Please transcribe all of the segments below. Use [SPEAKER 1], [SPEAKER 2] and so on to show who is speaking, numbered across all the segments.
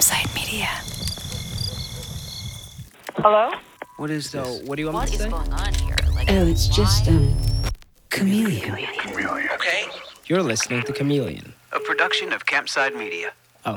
[SPEAKER 1] Campside Media.
[SPEAKER 2] Hello?
[SPEAKER 3] What do you want
[SPEAKER 1] What
[SPEAKER 3] me to
[SPEAKER 1] is
[SPEAKER 3] say?
[SPEAKER 1] going on here?
[SPEAKER 4] It's just,
[SPEAKER 1] Chameleon.
[SPEAKER 5] Okay,
[SPEAKER 3] You're listening to Chameleon.
[SPEAKER 5] a production of Campside Media.
[SPEAKER 3] Oh.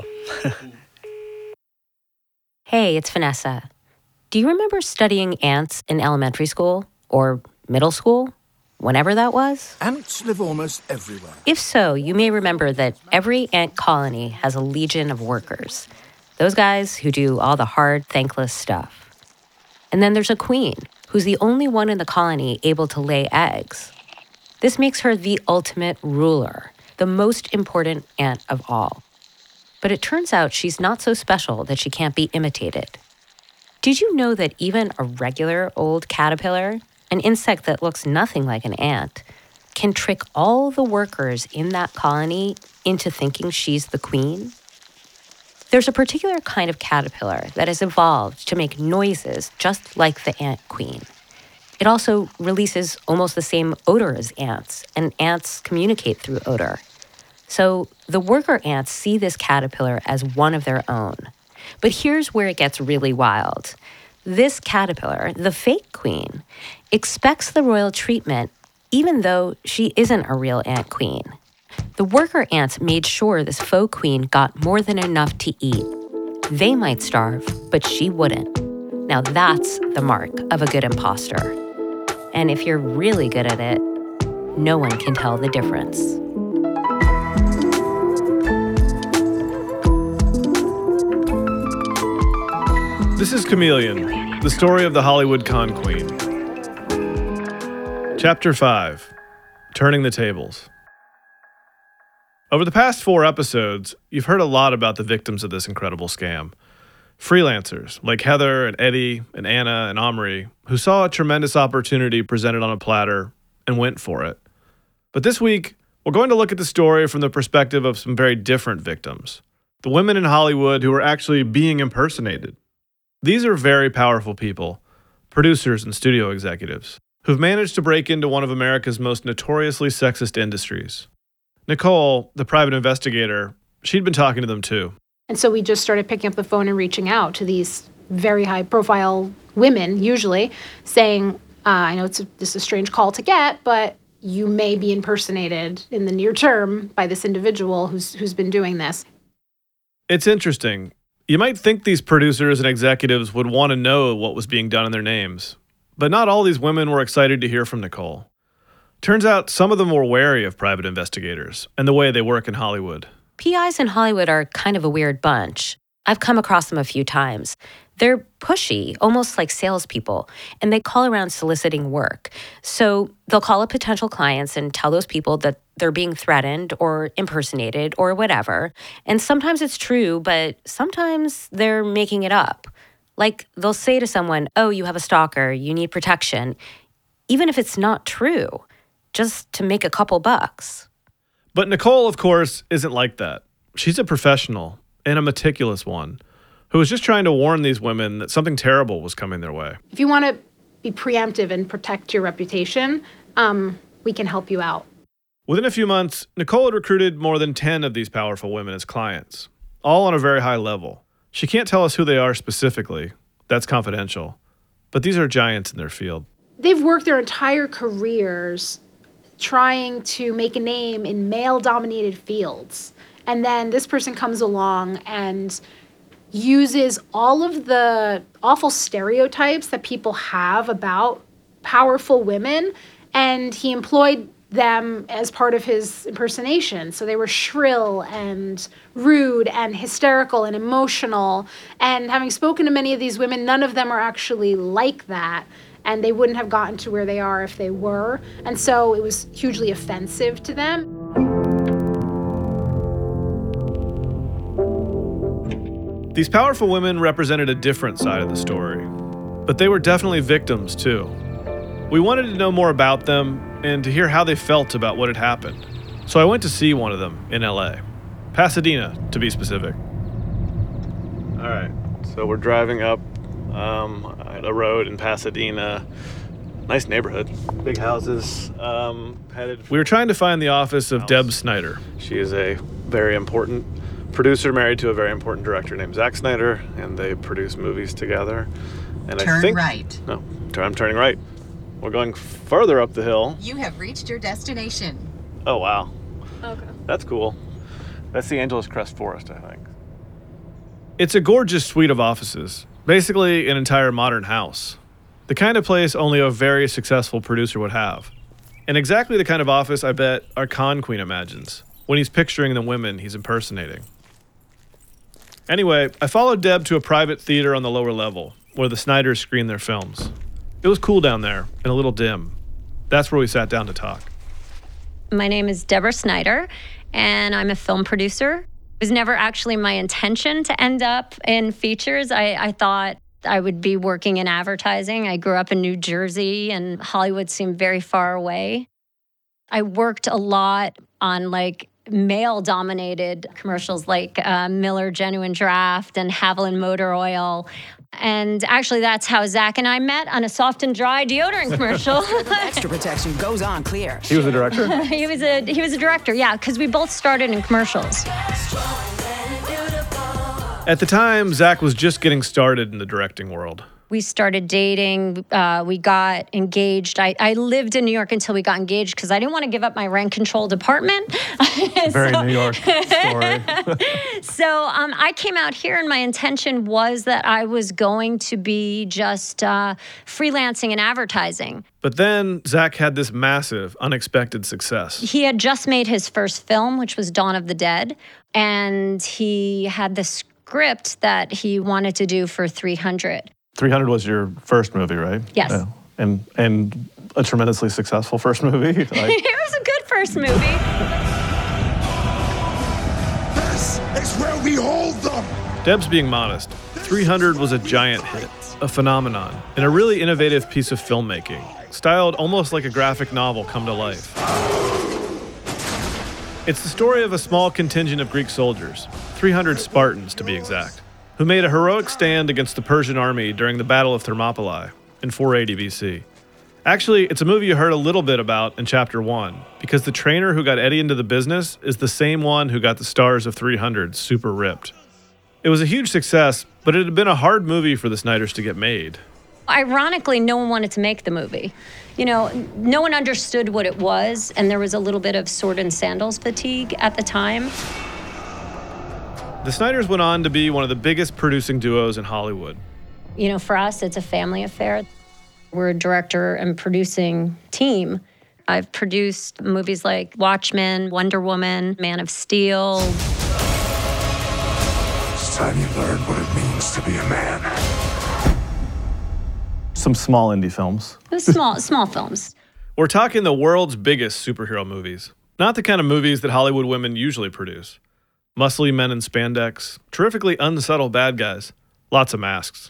[SPEAKER 6] Hey, it's Vanessa. Do you remember studying ants in elementary school or middle school? Whenever that was?
[SPEAKER 7] Ants live almost everywhere.
[SPEAKER 6] If so, you may remember that every ant colony has a legion of workers. Those guys who do all the hard, thankless stuff. And then there's a queen, who's the only one in the colony able to lay eggs. This makes her the ultimate ruler, the most important ant of all. But it turns out she's not so special that she can't be imitated. Did you know that even a regular old caterpillar, an insect that looks nothing like an ant, can trick all the workers in that colony into thinking she's the queen? There's a particular kind of caterpillar that has evolved to make noises just like the ant queen. It also releases almost the same odor as ants, and ants communicate through odor. So the worker ants see this caterpillar as one of their own. But here's where it gets really wild. This caterpillar, the fake queen, expects the royal treatment even though she isn't a real ant queen. The worker ants made sure this faux queen got more than enough to eat. They might starve, but she wouldn't. Now that's the mark of a good imposter. And if you're really good at it, no one can tell the difference.
[SPEAKER 8] This is Chameleon, the story of the Hollywood con queen. Chapter 5, Turning the Tables. Over the past 4 episodes, you've heard a lot about the victims of this incredible scam. Freelancers like Heather and Eddie and Anna and Omri, who saw a tremendous opportunity presented on a platter and went for it. But this week, we're going to look at the story from the perspective of some very different victims. The women in Hollywood who were actually being impersonated. These are very powerful people, producers and studio executives, who've managed to break into one of America's most notoriously sexist industries. Nicole, the private investigator, she'd been talking to them too.
[SPEAKER 9] And so we just started picking up the phone and reaching out to these very high-profile women, usually, saying, I know this is a strange call to get, but you may be impersonated in the near term by this individual who's been doing this.
[SPEAKER 8] It's interesting. You might think these producers and executives would want to know what was being done in their names, but not all these women were excited to hear from Nicole. Turns out some of them were wary of private investigators and the way they work in Hollywood.
[SPEAKER 6] PIs in Hollywood are kind of a weird bunch. I've come across them a few times. They're pushy, almost like salespeople, and they call around soliciting work. So they'll call up potential clients and tell those people that they're being threatened or impersonated or whatever. And sometimes it's true, but sometimes they're making it up. Like they'll say to someone, oh, you have a stalker, you need protection, even if it's not true, just to make a couple bucks.
[SPEAKER 8] But Nicole, of course, isn't like that. She's a professional and a meticulous one who was just trying to warn these women that something terrible was coming their way.
[SPEAKER 9] If you want to be preemptive and protect your reputation, we can help you out.
[SPEAKER 8] Within a few months, Nicole had recruited more than 10 of these powerful women as clients, all on a very high level. She can't tell us who they are specifically. That's confidential. But these are giants in their field.
[SPEAKER 9] They've worked their entire careers trying to make a name in male-dominated fields. And then this person comes along and uses all of the awful stereotypes that people have about powerful women, and he employed them as part of his impersonation. So they were shrill and rude and hysterical and emotional. And having spoken to many of these women, none of them are actually like that. And they wouldn't have gotten to where they are if they were. And so it was hugely offensive to them.
[SPEAKER 8] These powerful women represented a different side of the story, but they were definitely victims too. We wanted to know more about them and to hear how they felt about what had happened. So I went to see one of them in LA. Pasadena, to be specific. All right, so we're driving up a road in Pasadena. Nice neighborhood, big houses. We were trying to find the office of Deb Snyder. She is a very important producer married to a very important director named Zack Snyder, and they produce movies together. And
[SPEAKER 1] Turn
[SPEAKER 8] I think,
[SPEAKER 1] right.
[SPEAKER 8] No, I'm turning right. We're going further up the hill.
[SPEAKER 1] You have reached your destination.
[SPEAKER 8] Oh, wow.
[SPEAKER 9] Okay.
[SPEAKER 8] That's cool. That's the Angeles Crest Forest, I think. It's a gorgeous suite of offices, basically an entire modern house. The kind of place only a very successful producer would have. And exactly the kind of office I bet our con queen imagines when he's picturing the women he's impersonating. Anyway, I followed Deb to a private theater on the lower level, where the Snyders screened their films. It was cool down there, and a little dim. That's where we sat down to talk.
[SPEAKER 6] My name is Deborah Snyder, and I'm a film producer. It was never actually my intention to end up in features. I thought I would be working in advertising. I grew up in New Jersey, and Hollywood seemed very far away. I worked a lot on male-dominated commercials like Miller Genuine Draft and Haviland Motor Oil. And actually, that's how Zach and I met, on a soft and dry deodorant commercial.
[SPEAKER 1] Extra protection goes on clear.
[SPEAKER 8] He was a director?
[SPEAKER 6] He was a director, yeah, because we both started in commercials.
[SPEAKER 8] At the time, Zach was just getting started in the directing world.
[SPEAKER 6] We started dating. We got engaged. I lived in New York until we got engaged because I didn't want to give up my rent-controlled apartment.
[SPEAKER 8] Very New York story.
[SPEAKER 6] So I came out here, and my intention was that I was going to be just freelancing and advertising.
[SPEAKER 8] But then Zach had this massive, unexpected success.
[SPEAKER 6] He had just made his first film, which was Dawn of the Dead, and he had the script that he wanted to do for 300.
[SPEAKER 2] 300 was your first movie, right?
[SPEAKER 6] Yes.
[SPEAKER 2] Yeah. And a tremendously successful first movie.
[SPEAKER 6] It was a good first movie.
[SPEAKER 7] This is where we hold them.
[SPEAKER 8] Deb's being modest. 300 was a giant hit, a phenomenon, and a really innovative piece of filmmaking, styled almost like a graphic novel come to life. It's the story of a small contingent of Greek soldiers, 300 Spartans to be exact, who made a heroic stand against the Persian army during the Battle of Thermopylae in 480 BC. Actually, it's a movie you heard a little bit about in Chapter 1, because the trainer who got Eddie into the business is the same one who got the stars of 300 super ripped. It was a huge success, but it had been a hard movie for the Snyders to get made.
[SPEAKER 6] Ironically, no one wanted to make the movie. No one understood what it was, and there was a little bit of sword and sandals fatigue at the time.
[SPEAKER 8] The Snyders went on to be one of the biggest producing duos in Hollywood.
[SPEAKER 6] For us, it's a family affair. We're a director and producing team. I've produced movies like Watchmen, Wonder Woman, Man of Steel.
[SPEAKER 7] It's time you learn what it means to be a man.
[SPEAKER 2] Some small indie films.
[SPEAKER 6] It was small films.
[SPEAKER 8] We're talking the world's biggest superhero movies. Not the kind of movies that Hollywood women usually produce. Muscly men in spandex, terrifically unsubtle bad guys, lots of masks.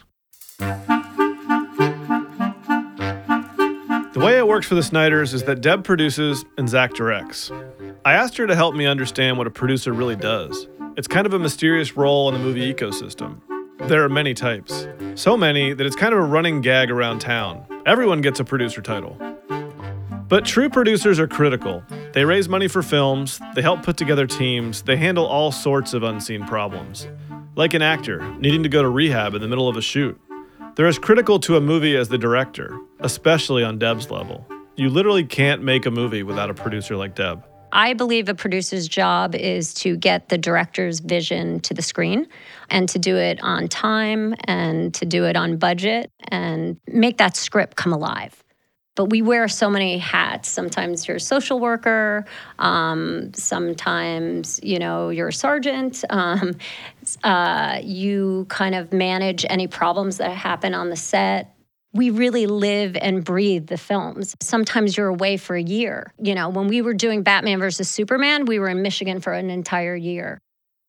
[SPEAKER 8] The way it works for the Snyders is that Deb produces and Zach directs. I asked her to help me understand what a producer really does. It's kind of a mysterious role in the movie ecosystem. There are many types. So many that it's kind of a running gag around town. Everyone gets a producer title. But true producers are critical. They raise money for films, they help put together teams, they handle all sorts of unseen problems. Like an actor needing to go to rehab in the middle of a shoot. They're as critical to a movie as the director, especially on Deb's level. You literally can't make a movie without a producer like Deb.
[SPEAKER 6] I believe a producer's job is to get the director's vision to the screen and to do it on time and to do it on budget and make that script come alive. But we wear so many hats. Sometimes you're a social worker. Sometimes, you're a sergeant. You kind of manage any problems that happen on the set. We really live and breathe the films. Sometimes you're away for a year. When we were doing Batman versus Superman, we were in Michigan for an entire year.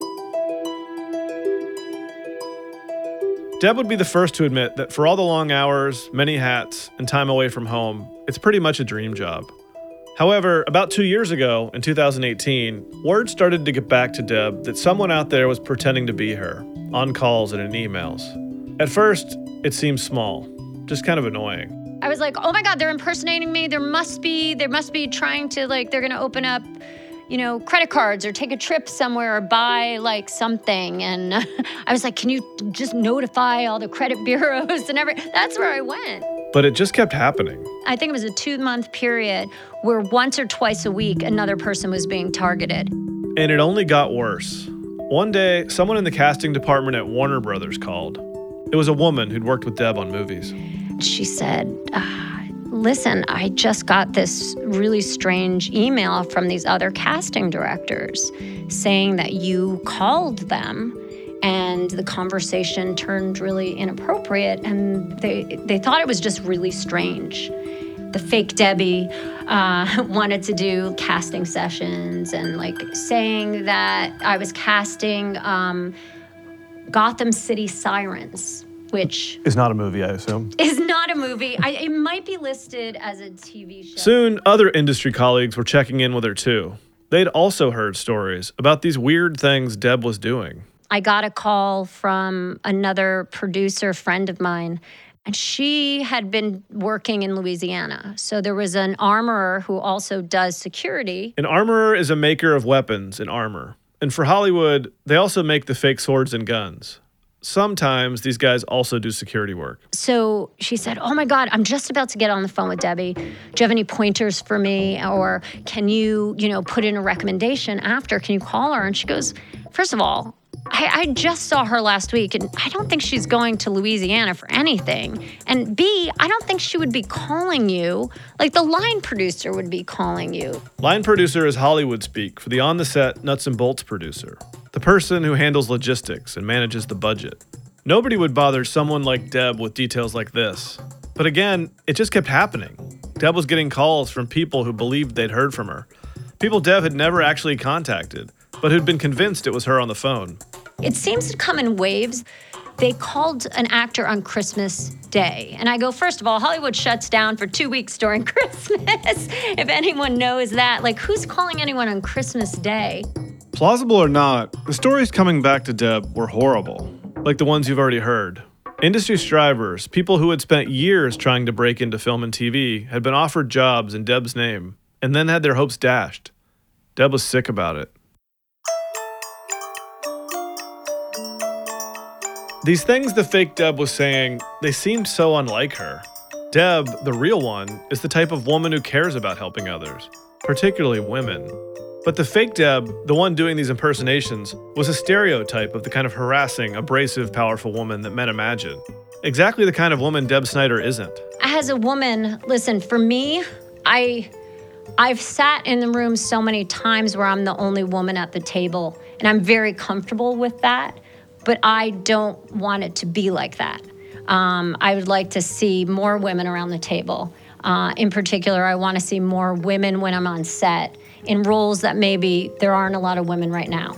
[SPEAKER 8] Deb would be the first to admit that for all the long hours, many hats, and time away from home, it's pretty much a dream job. However, about 2 years ago, in 2018, word started to get back to Deb that someone out there was pretending to be her, on calls and in emails. At first, it seemed small, just kind of annoying.
[SPEAKER 6] I was like, oh my God, they're impersonating me. They must be trying to, they're going to open up,
[SPEAKER 4] credit cards or take a trip somewhere or buy like something. And I was like, can you just notify all the credit bureaus and everything? That's where I went.
[SPEAKER 8] But it just kept happening.
[SPEAKER 4] I think it was a 2-month period where once or twice a week, another person was being targeted.
[SPEAKER 8] And it only got worse. One day, someone in the casting department at Warner Brothers called. It was a woman who'd worked with Deb on movies.
[SPEAKER 4] She said, listen, I just got this really strange email from these other casting directors saying that you called them and the conversation turned really inappropriate and they thought it was just really strange. The fake Debbie wanted to do casting sessions and like saying that I was casting Gotham City Sirens, which
[SPEAKER 2] Is not a movie, I assume.
[SPEAKER 4] is not a movie. It might be listed as a TV show.
[SPEAKER 8] Soon, other industry colleagues were checking in with her too. They'd also heard stories about these weird things Deb was doing.
[SPEAKER 4] I got a call from another producer friend of mine, and she had been working in Louisiana. So there was an armorer who also does security.
[SPEAKER 8] An armorer is a maker of weapons and armor. And for Hollywood, they also make the fake swords and guns. Sometimes these guys also do security work.
[SPEAKER 4] So she said, oh my God, I'm just about to get on the phone with Debbie. Do you have any pointers for me? Or can you, put in a recommendation after? Can you call her? And she goes, first of all, I just saw her last week, and I don't think she's going to Louisiana for anything. And B, I don't think she would be calling you like the line producer would be calling you.
[SPEAKER 8] Line producer is Hollywood speak for the on-the-set nuts and bolts producer, the person who handles logistics and manages the budget. Nobody would bother someone like Deb with details like this. But again, it just kept happening. Deb was getting calls from people who believed they'd heard from her. People Deb had never actually contacted, but who'd been convinced it was her on the phone.
[SPEAKER 4] It seems to come in waves. They called an actor on Christmas Day. And I go, first of all, Hollywood shuts down for 2 weeks during Christmas. If anyone knows that, like, who's calling anyone on Christmas Day?
[SPEAKER 8] Plausible or not, the stories coming back to Deb were horrible, like the ones you've already heard. Industry strivers, people who had spent years trying to break into film and TV, had been offered jobs in Deb's name, and then had their hopes dashed. Deb was sick about it. These things the fake Deb was saying, they seemed so unlike her. Deb, the real one, is the type of woman who cares about helping others, particularly women. But the fake Deb, the one doing these impersonations, was a stereotype of the kind of harassing, abrasive, powerful woman that men imagine. Exactly the kind of woman Deb Snyder isn't.
[SPEAKER 4] As a woman, listen, for me, I've sat in the room so many times where I'm the only woman at the table, and I'm very comfortable with that. But I don't want it to be like that. I would like to see more women around the table. In particular, I want to see more women when I'm on set in roles that maybe there aren't a lot of women right now.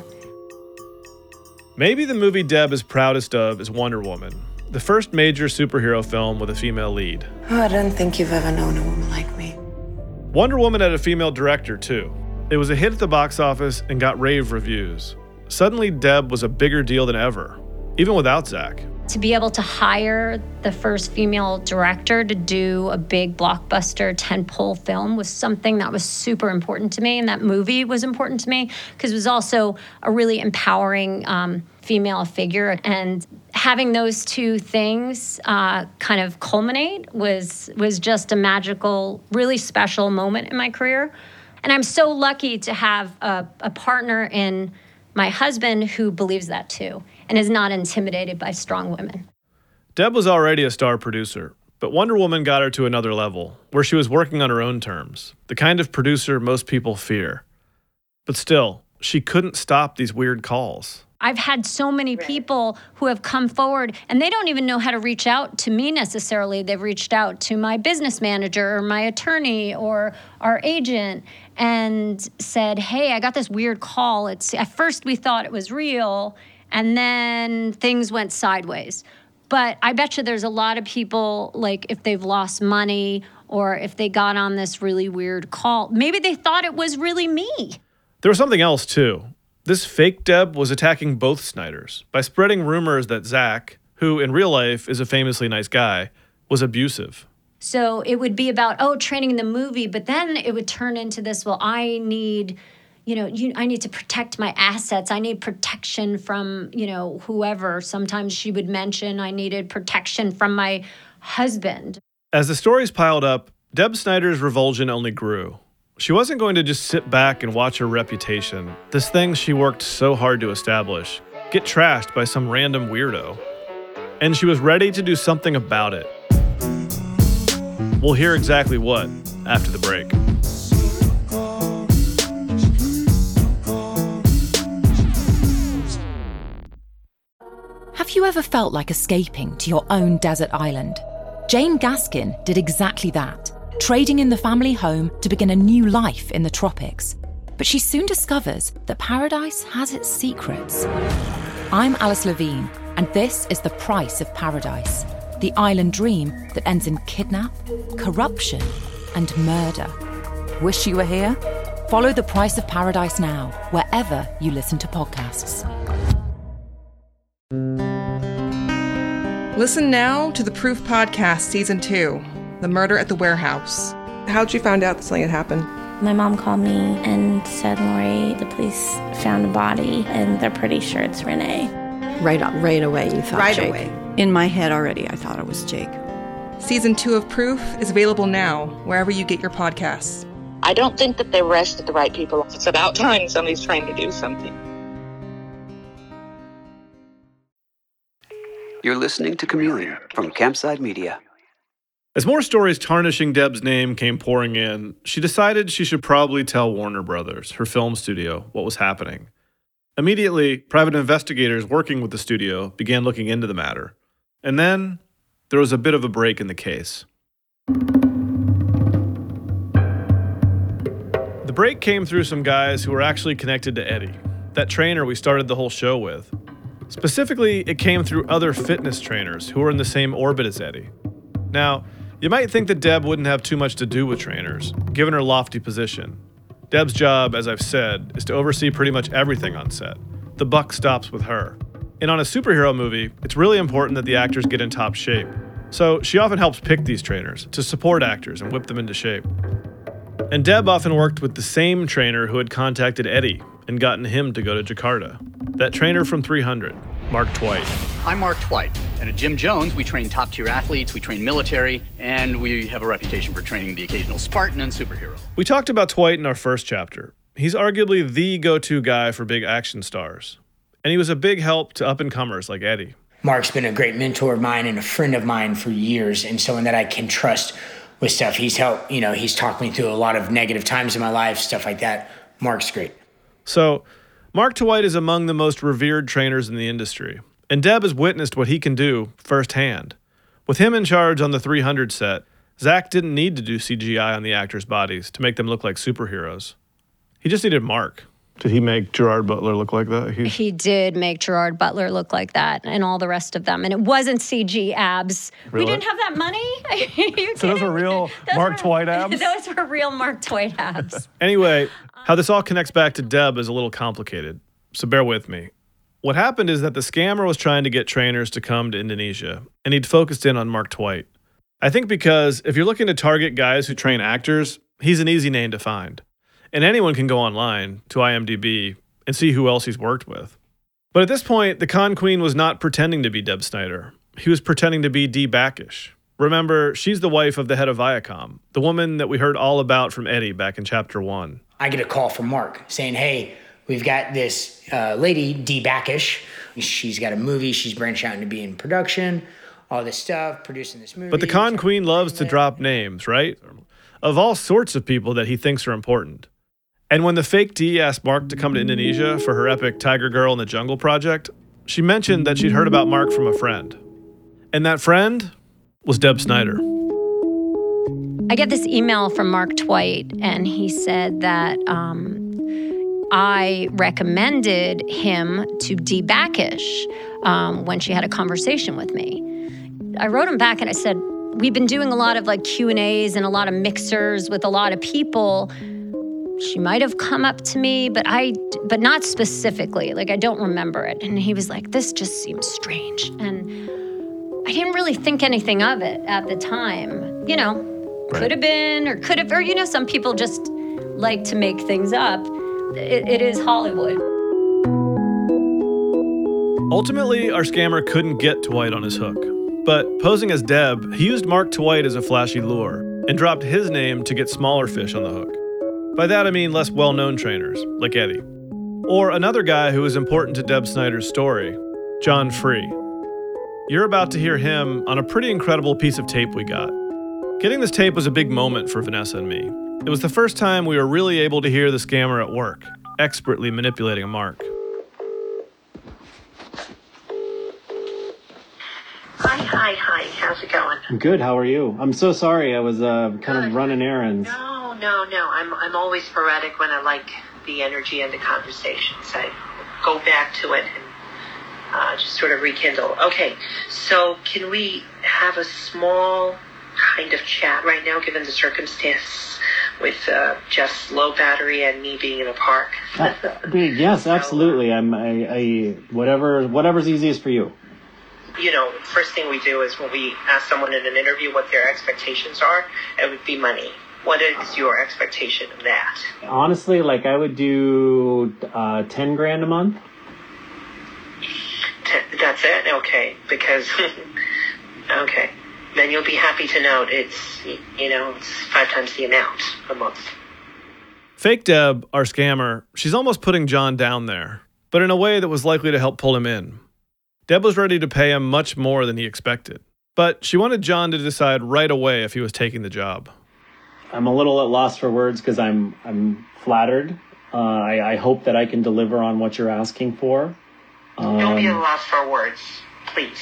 [SPEAKER 8] Maybe the movie Deb is proudest of is Wonder Woman, the first major superhero film with a female lead.
[SPEAKER 10] Oh, I don't think you've ever known a woman like me.
[SPEAKER 8] Wonder Woman had a female director, too. It was a hit at the box office and got rave reviews. Suddenly, Deb was a bigger deal than ever, even without Zach.
[SPEAKER 4] To be able to hire the first female director to do a big blockbuster tentpole film was something that was super important to me, and that movie was important to me because it was also a really empowering female figure. And having those two things kind of culminate was just a magical, really special moment in my career. And I'm so lucky to have a partner in my husband who believes that too and is not intimidated by strong women.
[SPEAKER 8] Deb was already a star producer, but Wonder Woman got her to another level, where she was working on her own terms, the kind of producer most people fear. But still, she couldn't stop these weird calls.
[SPEAKER 4] I've had so many people who have come forward and they don't even know how to reach out to me necessarily. They've reached out to my business manager or my attorney or our agent and said, hey, I got this weird call. At first we thought it was real and then things went sideways. But I bet you there's a lot of people, like if they've lost money or if they got on this really weird call, maybe they thought it was really me.
[SPEAKER 8] There was something else too. This fake Deb was attacking both Snyders by spreading rumors that Zach, who in real life is a famously nice guy, was abusive.
[SPEAKER 4] So it would be about, training in the movie, but then it would turn into this, well, I need, I need to protect my assets. I need protection from, whoever. Sometimes she would mention I needed protection from my husband.
[SPEAKER 8] As the stories piled up, Deb Snyder's revulsion only grew. She wasn't going to just sit back and watch her reputation, this thing she worked so hard to establish, get trashed by some random weirdo. And she was ready to do something about it. We'll hear exactly what after the break.
[SPEAKER 11] Have you ever felt like escaping to your own desert island? Jane Gaskin did exactly that, trading in the family home to begin a new life in the tropics. But she soon discovers that paradise has its secrets. I'm Alice Levine, and this is The Price of Paradise, the island dream that ends in kidnap, corruption, and murder. Wish you were here? Follow The Price of Paradise now, wherever you listen to podcasts.
[SPEAKER 12] Listen now to the Proof Podcast Season 2, The Murder at the Warehouse. How'd you find out that something had happened?
[SPEAKER 13] My mom called me and said, Lori, the police found a body and they're pretty sure it's Renee.
[SPEAKER 14] Right away you thought
[SPEAKER 12] right
[SPEAKER 14] Jake.
[SPEAKER 12] Away.
[SPEAKER 14] In my head already, I thought it was Jake.
[SPEAKER 12] Season 2 of Proof is available now, wherever you get your podcasts.
[SPEAKER 15] I don't think that they arrested the right people. It's about time somebody's trying to do something.
[SPEAKER 5] You're listening to Chameleon from Campside Media.
[SPEAKER 8] As more stories tarnishing Deb's name came pouring in, she decided she should probably tell Warner Brothers, her film studio, what was happening. Immediately, private investigators working with the studio began looking into the matter. And then, there was a bit of a break in the case. The break came through some guys who were actually connected to Eddie, that trainer we started the whole show with. Specifically, it came through other fitness trainers who were in the same orbit as Eddie. Now, you might think that Deb wouldn't have too much to do with trainers, given her lofty position. Deb's job, as I've said, is to oversee pretty much everything on set. The buck stops with her. And on a superhero movie, it's really important that the actors get in top shape. So she often helps pick these trainers to support actors and whip them into shape. And Deb often worked with the same trainer who had contacted Eddie and gotten him to go to Jakarta. That trainer from 300, Mark Twight.
[SPEAKER 16] I'm Mark Twight, and at Jim Jones, we train top-tier athletes, we train military, and we have a reputation for training the occasional Spartan and superhero.
[SPEAKER 8] We talked about Twight in our first chapter. He's arguably the go-to guy for big action stars. And he was a big help to up-and-comers like Eddie.
[SPEAKER 17] Mark's been a great mentor of mine and a friend of mine for years, and someone that I can trust with stuff. He's helped, he's talked me through a lot of negative times in my life, stuff like that. Mark's great.
[SPEAKER 8] So, Mark Twight is among the most revered trainers in the industry, and Deb has witnessed what he can do firsthand. With him in charge on the 300 set, Zach didn't need to do CGI on the actors' bodies to make them look like superheroes. He just needed Mark.
[SPEAKER 2] Did he make Gerard Butler look like that?
[SPEAKER 4] He did make Gerard Butler look like that and all the rest of them. And it wasn't CG abs.
[SPEAKER 2] Really?
[SPEAKER 4] We didn't have that money?
[SPEAKER 2] So those were real Mark Twight abs?
[SPEAKER 4] Those were real Mark Twight abs.
[SPEAKER 8] Anyway, how this all connects back to Deb is a little complicated, so bear with me. What happened is that the scammer was trying to get trainers to come to Indonesia, and he'd focused in on Mark Twight. I think because if you're looking to target guys who train actors, he's an easy name to find. And anyone can go online to IMDb and see who else he's worked with. But at this point, the con queen was not pretending to be Deb Snyder. He was pretending to be Dee Backish. Remember, she's the wife of the head of Viacom, the woman that we heard all about from Eddie back in Chapter 1.
[SPEAKER 17] I get a call from Mark saying, hey, we've got this lady, Dee Backish. She's got a movie. She's branched out into being in production, all this stuff, producing this movie.
[SPEAKER 8] But the con queen loves to drop names, right? Of all sorts of people that he thinks are important. And when the fake Dee asked Mark to come to Indonesia for her epic Tiger Girl in the Jungle project, she mentioned that she'd heard about Mark from a friend. And that friend was Deb Snyder.
[SPEAKER 4] I get this email from Mark Twight, and he said that I recommended him to Dee Backish when she had a conversation with me. I wrote him back and I said, we've been doing a lot of Q&As and a lot of mixers with a lot of people. She might have come up to me, but not specifically. I don't remember it. And he was like, this just seems strange. And I didn't really think anything of it at the time. Could have been or could have, or some people just like to make things up. it is Hollywood.
[SPEAKER 8] Ultimately, our scammer couldn't get Twight on his hook. But posing as Deb, he used Mark Twight as a flashy lure and dropped his name to get smaller fish on the hook. By that I mean less well-known trainers, like Eddie. Or another guy who was important to Deb Snyder's story, John Free. You're about to hear him on a pretty incredible piece of tape we got. Getting this tape was a big moment for Vanessa and me. It was the first time we were really able to hear the scammer at work, expertly manipulating a mark.
[SPEAKER 15] Hi. How's it going?
[SPEAKER 18] Good. How are you? I'm so sorry. I was kind of running errands.
[SPEAKER 15] No. I'm always sporadic when I like the energy and the conversations. I go back to it and just sort of rekindle. Okay, so can we have a small kind of chat right now, given the circumstance with just low battery and me being in a park?
[SPEAKER 18] Yes, absolutely. I whatever's easiest for you.
[SPEAKER 15] You know, first thing we do is when we ask someone in an interview what their expectations are, it would be money. What is your expectation of that?
[SPEAKER 18] Honestly, like I would do 10 grand a month.
[SPEAKER 15] That's it? Okay, because okay, then you'll be happy to note it's 5 times the amount a month.
[SPEAKER 8] Fake Deb, our scammer, she's almost putting John down there, but in a way that was likely to help pull him in. Deb was ready to pay him much more than he expected, but she wanted John to decide right away if he was taking the job.
[SPEAKER 18] I'm a little at loss for words because I'm flattered. I hope that I can deliver on what you're asking for.
[SPEAKER 15] Don't be at a loss for words, please.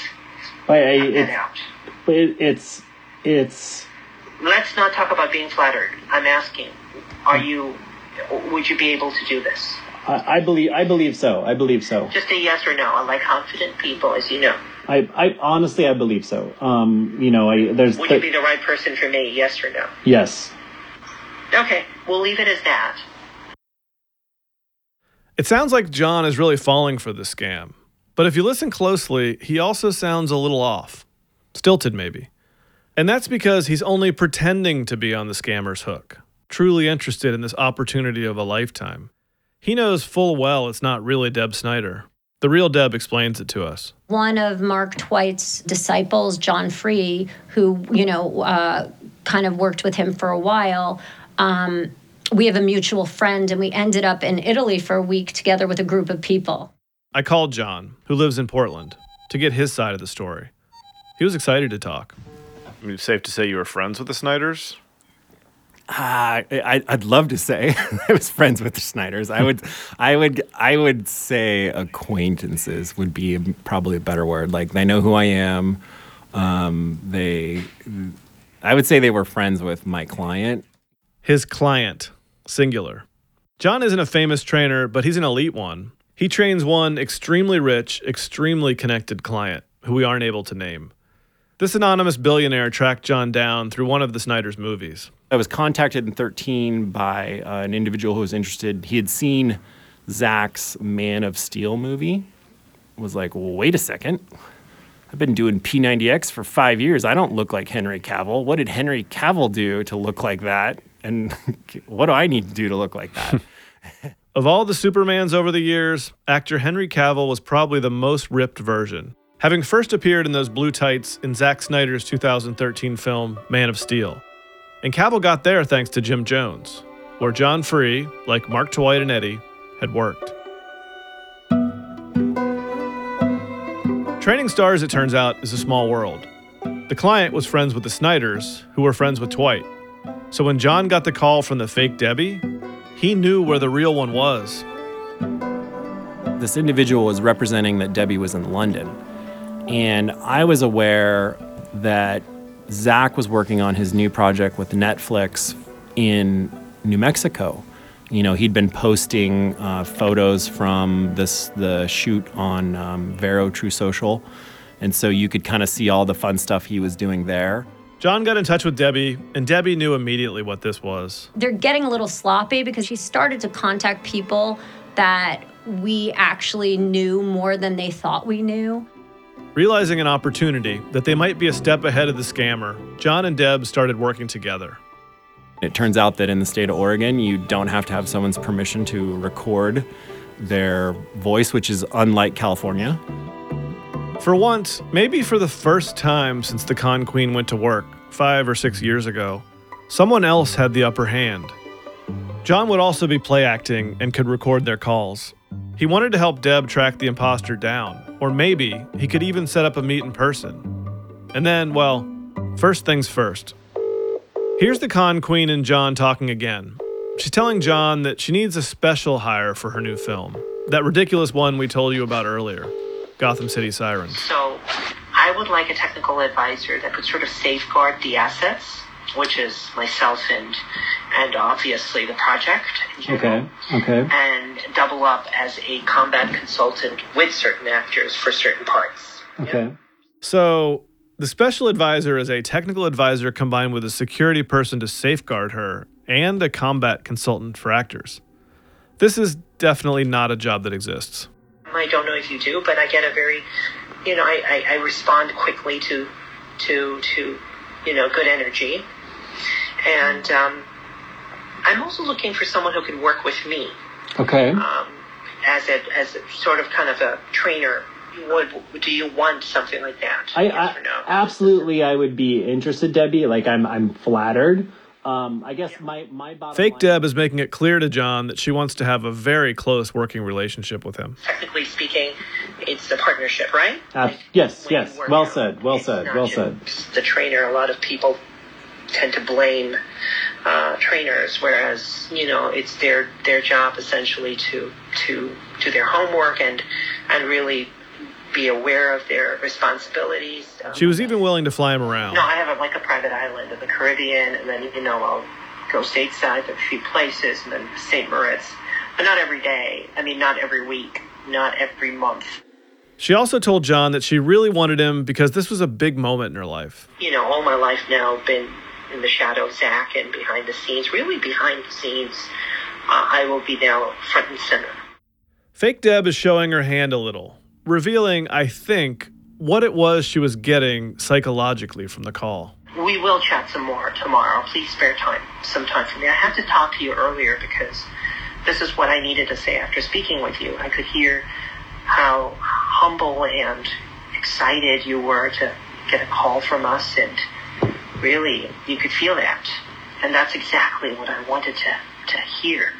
[SPEAKER 18] It's.
[SPEAKER 15] Let's not talk about being flattered. I'm asking, would you be able to do this?
[SPEAKER 18] I believe so.
[SPEAKER 15] Just a yes or no. I like confident people, as you know.
[SPEAKER 18] I honestly, I believe so. Would you
[SPEAKER 15] be the right person for me, yes or no?
[SPEAKER 18] Yes.
[SPEAKER 15] Okay, we'll leave it as that.
[SPEAKER 8] It sounds like John is really falling for this scam. But if you listen closely, he also sounds a little off. Stilted, maybe. And that's because he's only pretending to be on the scammer's hook, truly interested in this opportunity of a lifetime. He knows full well it's not really Deb Snyder. The real Deb explains it to us.
[SPEAKER 4] One of Mark Twight's disciples, John Free, who, kind of worked with him for a while, we have a mutual friend, and we ended up in Italy for a week together with a group of people.
[SPEAKER 8] I called John, who lives in Portland, to get his side of the story. He was excited to talk. I mean, it's safe to say you were friends with the Snyders?
[SPEAKER 19] I'd love to say I was friends with the Snyders. I would say acquaintances would be probably a better word. Like, they know who I am. I would say they were friends with my client.
[SPEAKER 8] His client, singular. John isn't a famous trainer, but he's an elite one. He trains one extremely rich, extremely connected client who we aren't able to name. This anonymous billionaire tracked John down through one of the Snyders movies.
[SPEAKER 19] I was contacted in 2013 by an individual who was interested. He had seen Zach's Man of Steel movie. Was like, well, wait a second. I've been doing P90X for 5 years. I don't look like Henry Cavill. What did Henry Cavill do to look like that? And what do I need to do to look like that?
[SPEAKER 8] Of all the Supermans over the years, actor Henry Cavill was probably the most ripped version, having first appeared in those blue tights in Zack Snyder's 2013 film, Man of Steel. And Cavill got there thanks to Jim Jones, where John Free, like Mark Twight and Eddie, had worked. Training stars, it turns out, is a small world. The client was friends with the Snyders, who were friends with Twight. So when John got the call from the fake Debbie, he knew where the real one was.
[SPEAKER 19] This individual was representing that Debbie was in London. And I was aware that Zach was working on his new project with Netflix in New Mexico. You know, he'd been posting photos from the shoot on Vero True Social. And so you could kind of see all the fun stuff he was doing there.
[SPEAKER 8] John got in touch with Debbie, and Debbie knew immediately what this was.
[SPEAKER 4] They're getting a little sloppy because she started to contact people that we actually knew more than they thought we knew.
[SPEAKER 8] Realizing an opportunity that they might be a step ahead of the scammer, John and Deb started working together.
[SPEAKER 19] It turns out that in the state of Oregon, you don't have to have someone's permission to record their voice, which is unlike California.
[SPEAKER 8] For once, maybe for the first time since the con queen went to work 5 or 6 years ago, someone else had the upper hand. John would also be play acting and could record their calls. He wanted to help Deb track the imposter down, or maybe he could even set up a meet in person. And then, well, first things first. Here's the con queen and John talking again. She's telling John that she needs a special hire for her new film. That ridiculous one we told you about earlier, Gotham City Sirens.
[SPEAKER 15] So I would like a technical advisor that could sort of safeguard the assets, which is myself and obviously the project.
[SPEAKER 18] Okay.
[SPEAKER 15] And double up as a combat consultant with certain actors for certain parts.
[SPEAKER 18] Okay.
[SPEAKER 8] So the special advisor is a technical advisor combined with a security person to safeguard her and a combat consultant for actors. This is definitely not a job that exists.
[SPEAKER 15] I don't know if you do, but I get a very, I respond quickly to good energy. And I'm also looking for someone who can work with me.
[SPEAKER 18] Okay.
[SPEAKER 15] As a sort of kind of a trainer. Do you want something like that? Yes or no?
[SPEAKER 18] Absolutely, I would be interested, Debbie. Like, I'm flattered. I guess my bottom
[SPEAKER 8] Fake
[SPEAKER 18] line...
[SPEAKER 8] Deb is making it clear to John that she wants to have a very close working relationship with him.
[SPEAKER 15] Technically speaking, it's a partnership, right?
[SPEAKER 18] Yes. Well said.
[SPEAKER 15] The trainer, a lot of people tend to blame trainers, whereas it's their job essentially to do their homework and really be aware of their responsibilities.
[SPEAKER 8] She was even willing to fly him around.
[SPEAKER 15] No, I have a private island in the Caribbean, and then I'll go stateside to a few places, and then St. Moritz, but not every day. I mean, not every week, not every month.
[SPEAKER 8] She also told John that she really wanted him because this was a big moment in her life.
[SPEAKER 15] All my life now been in the shadow of Zach and behind the scenes. Really behind the scenes, I will be now front and center.
[SPEAKER 8] Fake Deb is showing her hand a little, revealing, I think, what it was she was getting psychologically from the call.
[SPEAKER 15] We will chat some more tomorrow. Please spare some time for me. I had to talk to you earlier because this is what I needed to say after speaking with you. I could hear how humble and excited you were to get a call from us, and really, you could feel that. And that's exactly what I wanted to hear.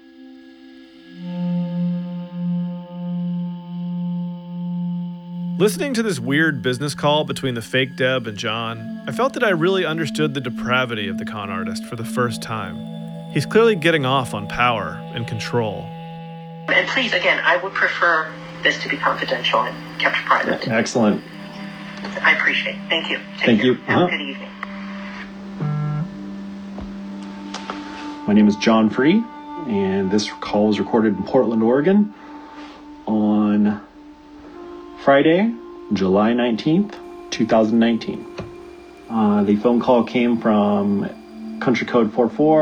[SPEAKER 8] Listening to this weird business call between the fake Deb and John, I felt that I really understood the depravity of the con artist for the first time. He's clearly getting off on power and control.
[SPEAKER 15] And please, again, I would prefer this to be confidential and kept private.
[SPEAKER 18] Excellent.
[SPEAKER 15] I appreciate it. Thank you.
[SPEAKER 18] Thank you.
[SPEAKER 15] Have a good evening.
[SPEAKER 18] My name is John Free, and this call was recorded in Portland, Oregon on Friday, July 19th, 2019. The phone call came from country code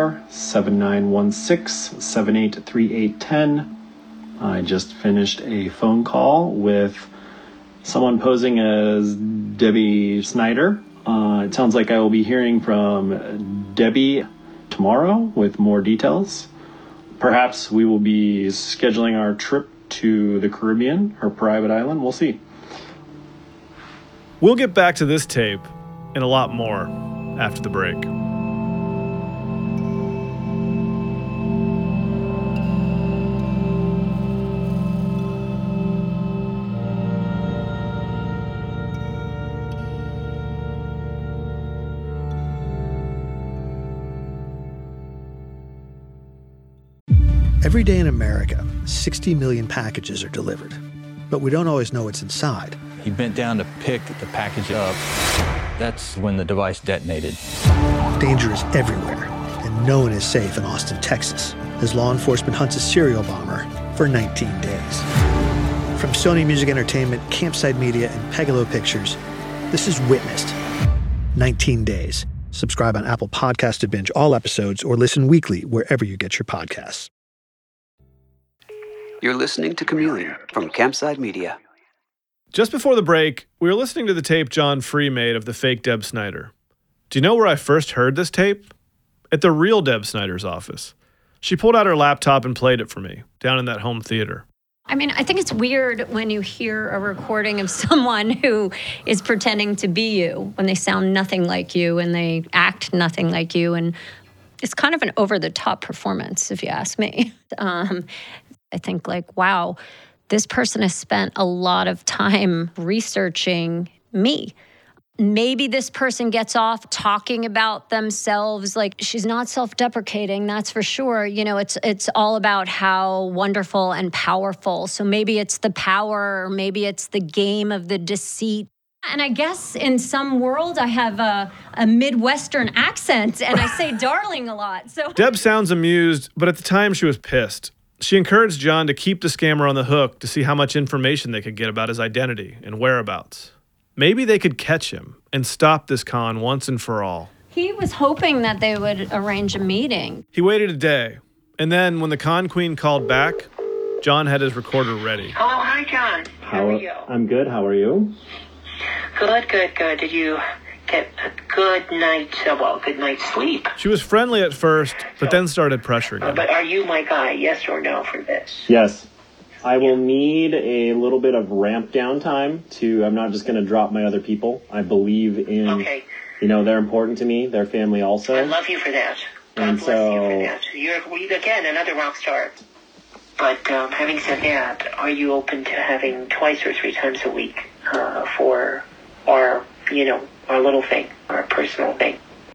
[SPEAKER 18] 44-7916-783810. I just finished a phone call with someone posing as Debbie Snyder. It sounds like I will be hearing from Debbie tomorrow with more details. Perhaps we will be scheduling our trip to the Caribbean, her private island. We'll see.
[SPEAKER 8] We'll get back to this tape and a lot more after the break.
[SPEAKER 20] Every day in America, 60 million packages are delivered, but we don't always know what's inside.
[SPEAKER 21] He bent down to pick the package up. That's when the device detonated.
[SPEAKER 20] Danger is everywhere, and no one is safe in Austin, Texas, as law enforcement hunts a serial bomber for 19 days. From Sony Music Entertainment, Campside Media, and Pegalo Pictures, this is Witnessed. 19 Days. Subscribe on Apple Podcasts to binge all episodes or listen weekly wherever you get your podcasts.
[SPEAKER 5] You're listening to Chameleon from Campside Media.
[SPEAKER 8] Just before the break, we were listening to the tape John Free made of the fake Deb Snyder. Do you know where I first heard this tape? at the real Deb Snyder's office. She pulled out her laptop and played it for me, down in that home theater.
[SPEAKER 4] I mean, I think it's weird when you hear a recording of someone who is pretending to be you, when they sound nothing like you and they act nothing like you. And it's kind of an over-the-top performance, if you ask me. I think, like, wow, this person has spent a lot of time researching me. Maybe this person gets off talking about themselves. Like, she's not self-deprecating, that's for sure. You know, it's all about how wonderful and powerful. So maybe it's the power, or maybe it's the game of the deceit. And I guess in some world I have a Midwestern accent and I say darling a lot. So
[SPEAKER 8] Deb sounds amused, but at the time she was pissed. She encouraged John to keep the scammer on the hook to see how much information they could get about his identity and whereabouts. Maybe they could catch him and stop this con once and for all.
[SPEAKER 4] He was hoping that they would arrange a meeting.
[SPEAKER 8] He waited a day, and then when the con queen called back, John had his recorder ready.
[SPEAKER 15] Hello, hi, John. How are you?
[SPEAKER 18] I'm good. How are you?
[SPEAKER 15] Good. Did you get a good night's sleep?
[SPEAKER 8] She was friendly at first, but then started pressuring him.
[SPEAKER 15] But are you my guy, yes or no, for this?
[SPEAKER 18] Yes. I will need a little bit of ramp down time I'm not just going to drop my other people. I believe in, they're important to me, their family also.
[SPEAKER 15] I love you for that. God bless you for that. You're, again, another rock star. But having said that, are you open to having 2 or 3 times a week for our little thing, our personal thing?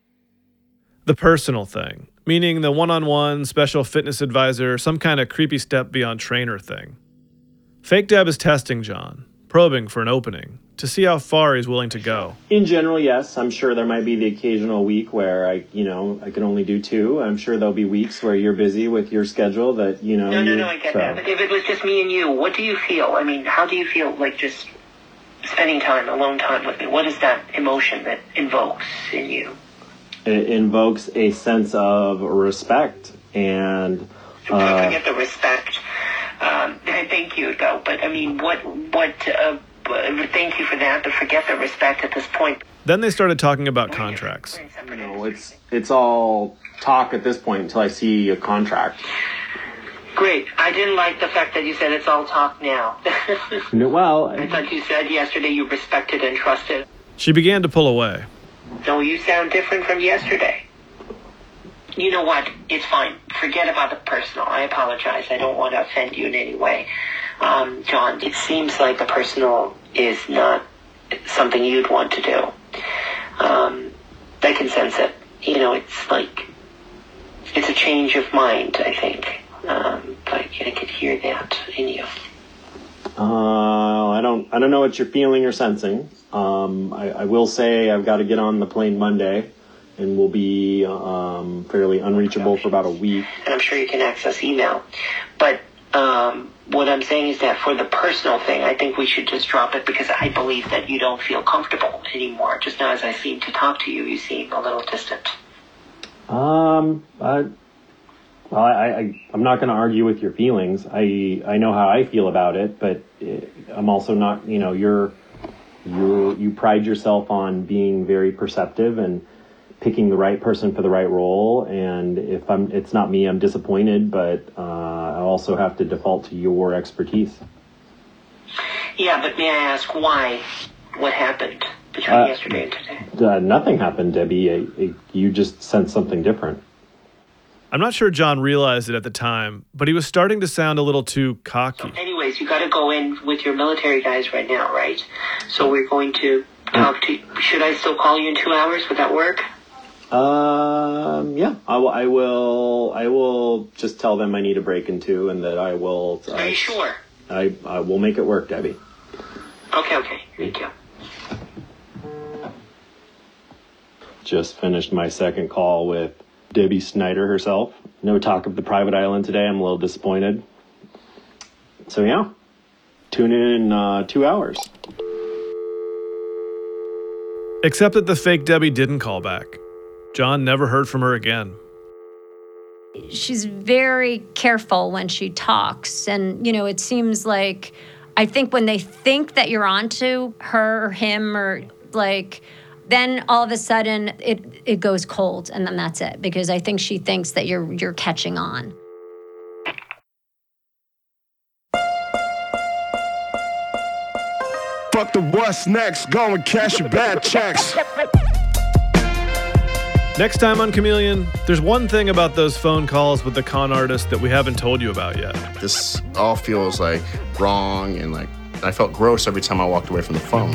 [SPEAKER 8] The personal thing, meaning the one-on-one special fitness advisor, some kind of creepy step beyond trainer thing. Fake Deb is testing John, probing for an opening, to see how far he's willing to go.
[SPEAKER 18] In general, yes. I'm sure there might be the occasional week where I can only do 2. I'm sure there'll be weeks where you're busy with your schedule that,
[SPEAKER 15] No, I get that. But if it was just me and you, what do you feel? I mean, how do you feel like just spending time, alone time with me? What is that emotion that invokes in you?
[SPEAKER 18] It invokes a sense of respect and...
[SPEAKER 15] forget the respect. Thank you, though. But, I mean, thank you for that, but forget the respect at this point.
[SPEAKER 8] Then they started talking about contracts.
[SPEAKER 18] It's all talk at this point until I see a contract.
[SPEAKER 15] Great. I didn't like the fact that you said it's all talk now.
[SPEAKER 18] Well...
[SPEAKER 15] I thought you said yesterday you respected and trusted.
[SPEAKER 8] She began to pull away.
[SPEAKER 15] No, you sound different from yesterday. You know what? It's fine. Forget about the personal. I apologize. I don't want to offend you in any way. John, it seems like the personal is not something you'd want to do. I can sense it. It's like, it's a change of mind, I think. But I could hear that in you.
[SPEAKER 18] I don't know what you're feeling or sensing. I will say I've got to get on the plane Monday, and we'll be fairly unreachable for about a week.
[SPEAKER 15] And I'm sure you can access email. But what I'm saying is that for the personal thing, I think we should just drop it because I believe that you don't feel comfortable anymore. Just now as I seem to talk to you, you seem a little distant.
[SPEAKER 18] I'm not going to argue with your feelings. I know how I feel about it, but I'm also not, you pride yourself on being very perceptive and picking the right person for the right role. And if it's not me, I'm disappointed, but I also have to default to your expertise.
[SPEAKER 15] Yeah, but may I ask why? What happened between yesterday and today?
[SPEAKER 18] Nothing happened, Debbie. You just sensed something different.
[SPEAKER 8] I'm not sure John realized it at the time, but he was starting to sound a little too cocky.
[SPEAKER 15] So anyways, you got to go in with your military guys right now, right? So we're going to talk to you. Should I still call you in 2 hours? Would that work?
[SPEAKER 18] Yeah. I will just tell them I need a break in 2 and that I will...
[SPEAKER 15] Are you sure?
[SPEAKER 18] I will make it work, Debbie.
[SPEAKER 15] Okay. Thank you.
[SPEAKER 18] Just finished my second call with Debbie Snyder herself. No talk of the private island today. I'm a little disappointed. So yeah, tune in 2 hours.
[SPEAKER 8] Except that the fake Debbie didn't call back. John never heard from her again.
[SPEAKER 4] She's very careful when she talks. And, it seems like, I think when they think that you're onto her or him or then all of a sudden it goes cold, and then that's it, because I think she thinks that you're catching on.
[SPEAKER 3] Fuck the what's next, go and cash your bad checks.
[SPEAKER 8] Next time on Chameleon, there's one thing about those phone calls with the con artist that we haven't told you about yet.
[SPEAKER 22] This all feels like wrong, and like I felt gross every time I walked away from the phone.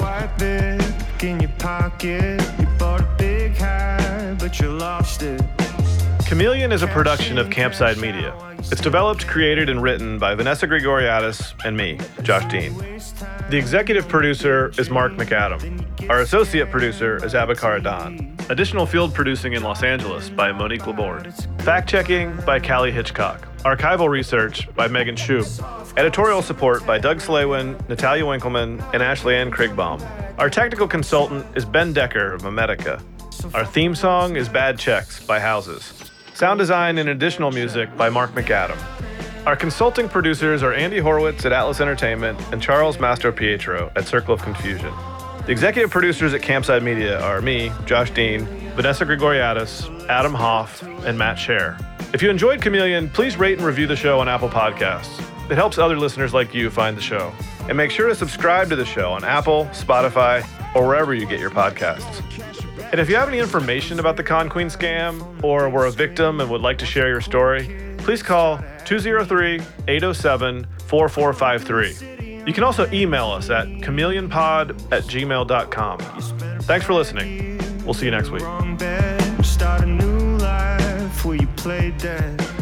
[SPEAKER 8] Chameleon is a production of Campside Media. It's developed, created, and written by Vanessa Grigoriadis and me, Josh Dean. The executive producer is Mark McAdam. Our associate producer is Abakar Adan. Additional field producing in Los Angeles by Monique Laborde. Fact-checking by Callie Hitchcock. Archival research by Megan Schub. Editorial support by Doug Slaywin, Natalia Winkleman, and Ashley Ann Krigbaum. Our technical consultant is Ben Decker of Memetica. Our theme song is Bad Checks by Houses. Sound design and additional music by Mark McAdam. Our consulting producers are Andy Horwitz at Atlas Entertainment and Charles Mastropietro at Circle of Confusion. The executive producers at Campside Media are me, Josh Dean, Vanessa Grigoriadis, Adam Hoff, and Matt Scher. If you enjoyed Chameleon, please rate and review the show on Apple Podcasts. It helps other listeners like you find the show. And make sure to subscribe to the show on Apple, Spotify, or wherever you get your podcasts. And if you have any information about the Con Queen scam, or were a victim and would like to share your story, please call 203-807-4453. You can also email us at chameleonpod@gmail.com. Thanks for listening. We'll see you next week.
[SPEAKER 3] Start a new life where you play dead.